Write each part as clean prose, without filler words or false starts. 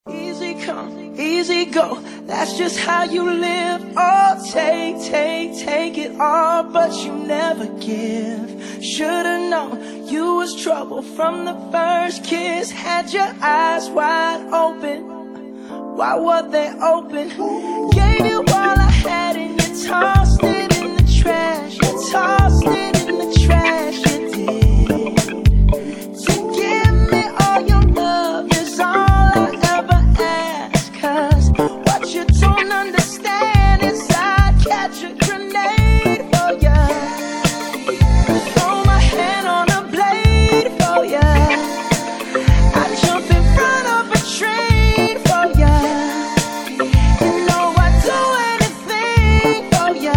Easy come, easy go, that's just how you live. Oh, take it all, but you never give. Should've known you was trouble from the first kiss. Had your eyes wide open, why were they open? Gave you all I had and you tossed it in the trash. You tossed it in the trash, you did. To give me all your love is all I ever ask. Cause what you don't understand is I'd catch a grenade for ya. Throw my hand on a blade for ya. I'd jump in front of a train for ya. You know I'd do anything for ya.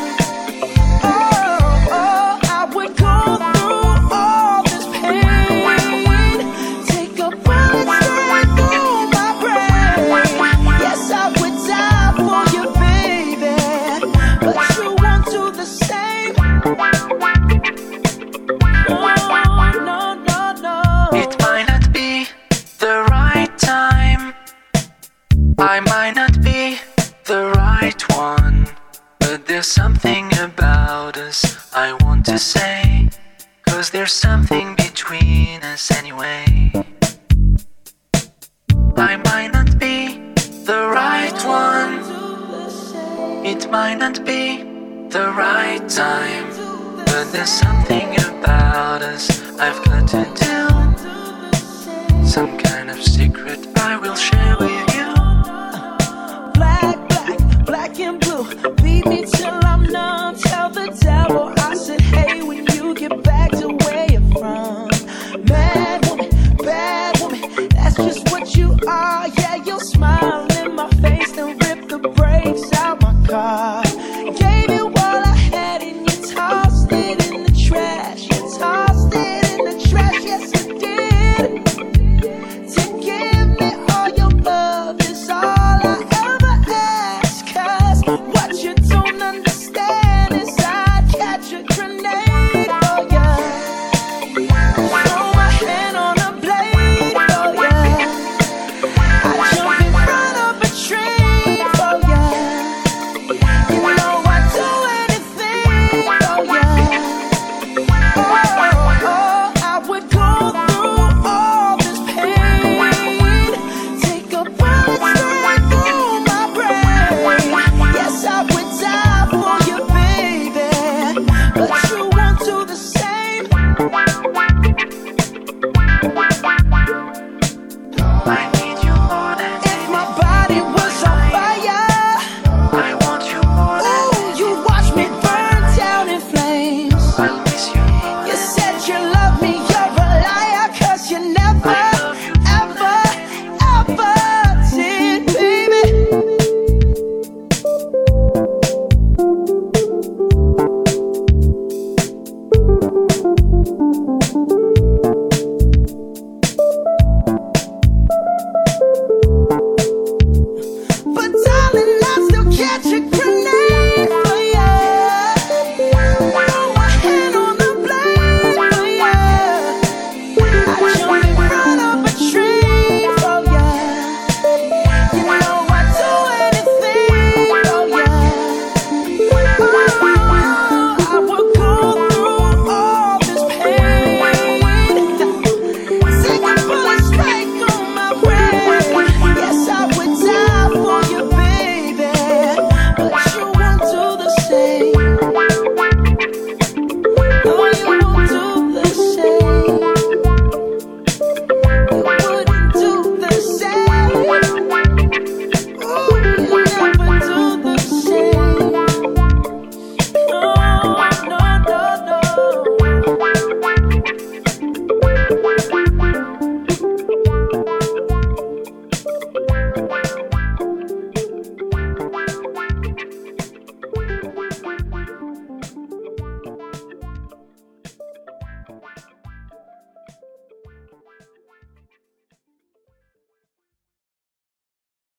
Oh, I would go through all this pain. Take a bullet straight through my brain. Yes, I would die for you, baby, but you won't do the same. No. It might not be the right time, I might not be the right one, but there's something about us I want to say, cause there's something between us anyway. I might not be the right one, it might not be the right time, but there's something about us I've got to tell. Some kind of secret I will share with you. Black and blue, beat me till I'm numb. Tell the devil I said hey when you get back to where you're from. Mad woman, bad woman, that's just what you are. Yeah, you'll smile in my face, then